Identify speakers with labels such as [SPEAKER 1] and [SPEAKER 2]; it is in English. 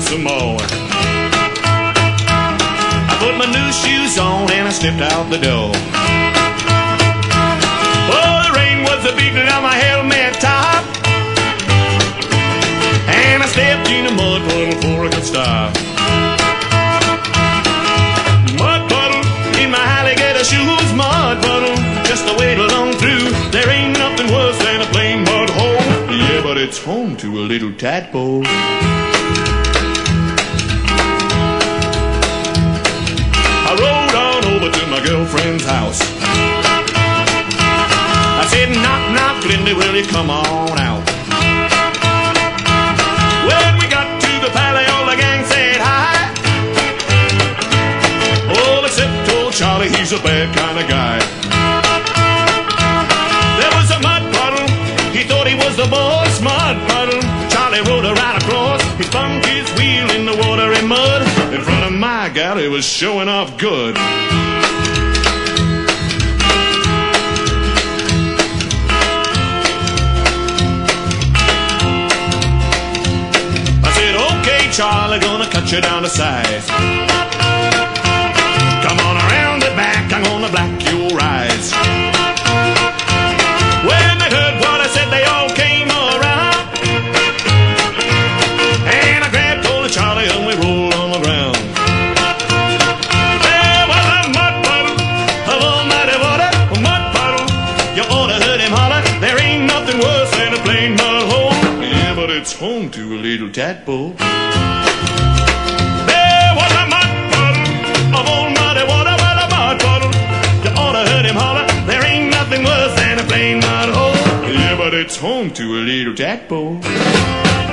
[SPEAKER 1] some more. I put my new shoes on and I stepped out the door. Oh, the rain was beating on my helmet top, and I stepped in a mud puddle before I could stop. Mud puddle in my alligator shoes, mud puddle just to wade along through. There ain't nothing worse than a plain mud hole. Yeah, but it's home to a little tadpole. I rode on over to my girlfriend's house. I said, knock, knock, Lindy, will you come on out? When we got to the pally, all the gang said hi. Oh, except old Charlie, he's a bad kind of guy. There was a mud puddle, he thought he was the boss. Mud puddle, Charlie rode her right across. He spun his wheel in the water and mud. In front of my gal, he was showing off good. Charlie, gonna cut you down to size. Come on around the back, I'm gonna black your eyes. When they heard what I said, they all came around, and I grabbed hold of Charlie and we rolled on the ground. There was a mud puddle of almighty water, a mud puddle, you oughta heard him holler. There ain't nothing worse than a plain mud hole. Yeah, but it's home to a little tadpole.
[SPEAKER 2] Nothing worse than a plain mud hole.
[SPEAKER 1] Yeah, but it's home to a little tadpole.